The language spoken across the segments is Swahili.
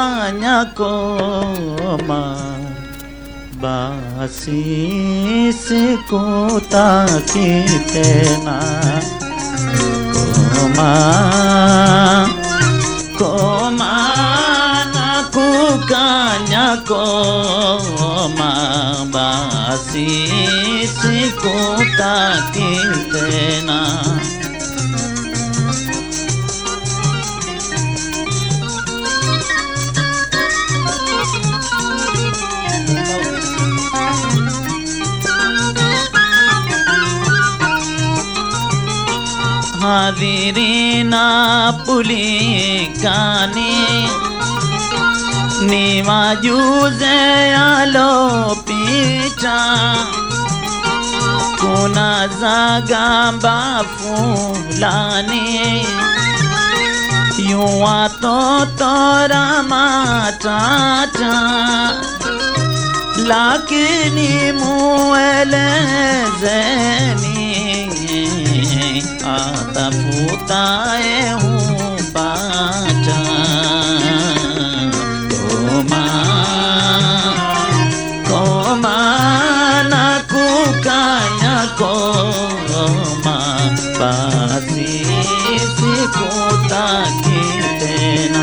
kukanya koma, basi sikutaki tena. Koma na kukanya koma, basi sikutaki tena. Hadirina pulikani ni majuze yalopita, kuna zagamba fulani yuwatotora matata, lakini muelezeni atafutaye hupata. Koma na kukanya koma, basi sikutaki tena.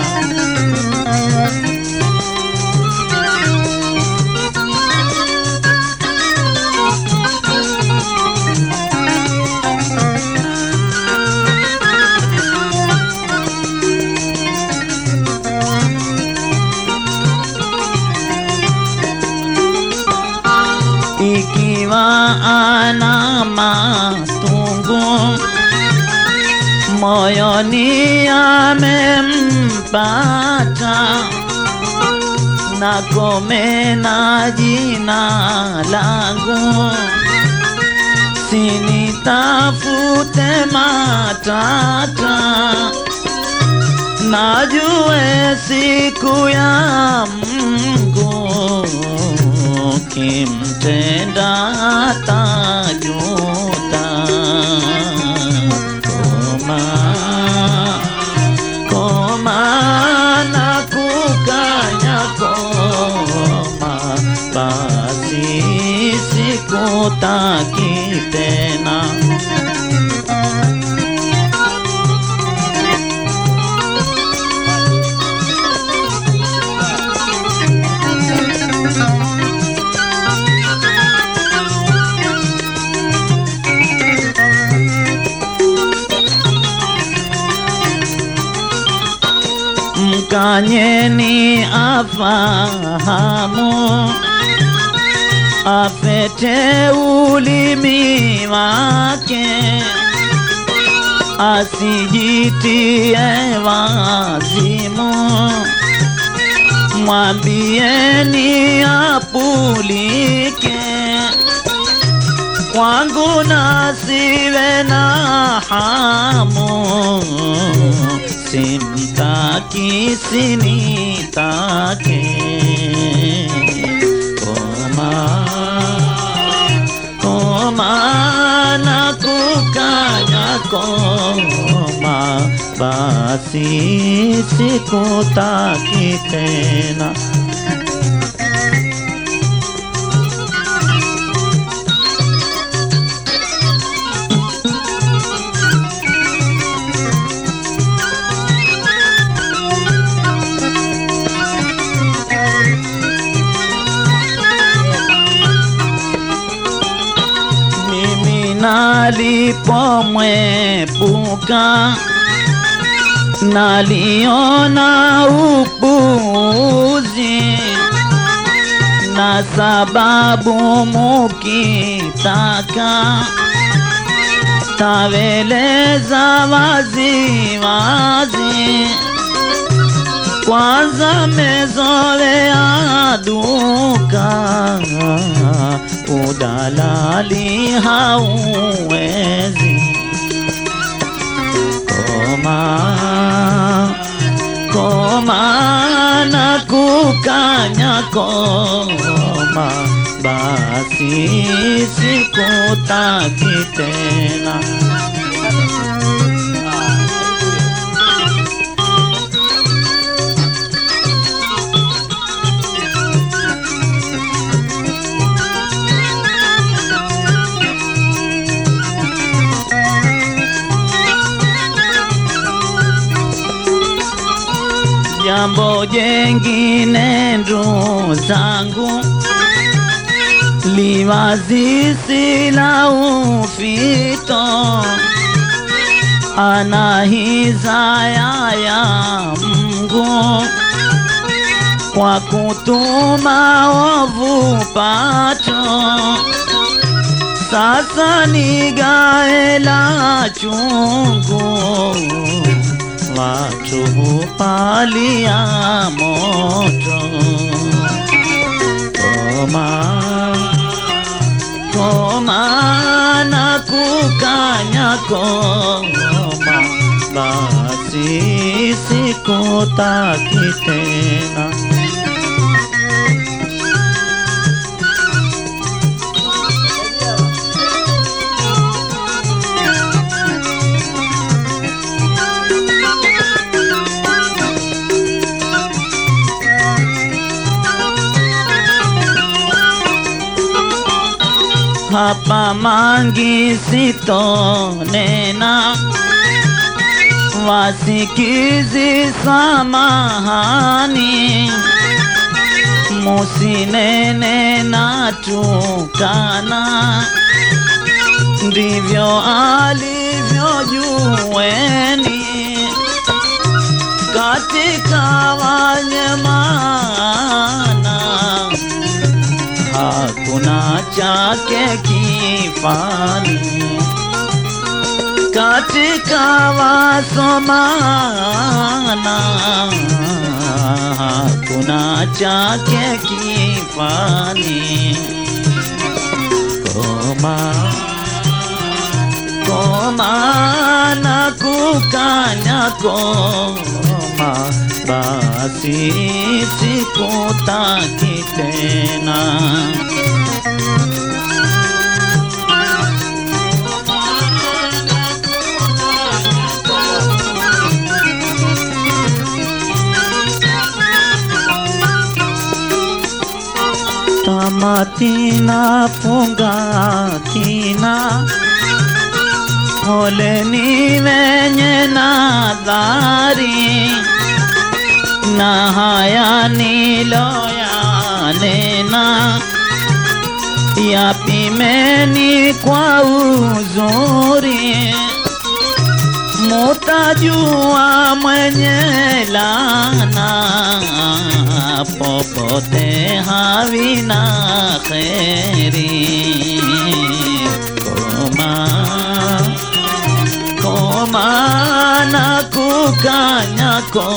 Ikiwa ana matungu moyoni amempata, nakome na jina langu, sinitafute matata, najue siku ya Mungu kimtenda atajuta. Koma na kukanya koma, basi sikutaki tena. Mkanyeni afahamu, afete ulimi wake, asijitie wazimu, mwambieni apulike, kwangu nasiwe na hamu, simtaki sinitake. Koma na kukanya koma, basi sikutaki tena. Nalipomwepuka naliona upuzi, na sababu mukitaka taweleza wazi wazi. Kwanza mezoea duka, udalali hauwezi. Koma na kukanya koma, basi sikutaki tena. jambo jengine ndugu zangu, liwazisi la ufito, anahizaya ya Mungu kwa kutuma ovu pacho. Sasa ni gaela chungu, watu hupalia moto. Koma na kukanya koma, basi sikutaki tena. Hapa mangi sitonena, wasikizi samahani, musinene na tukana, ndivyo alivyojueni katika wanyemana, hakuna chake kifani. Katika wasomana, hakuna chake kifani. Koma na kukanya koma, basi sikutaki tena. Tamatina fungatina, poleni wenye nadhari, na haya niloyanena yapimeni kwa uzuri, mutajua mwenye lana popote havina kheri. Koma na kukanya koma,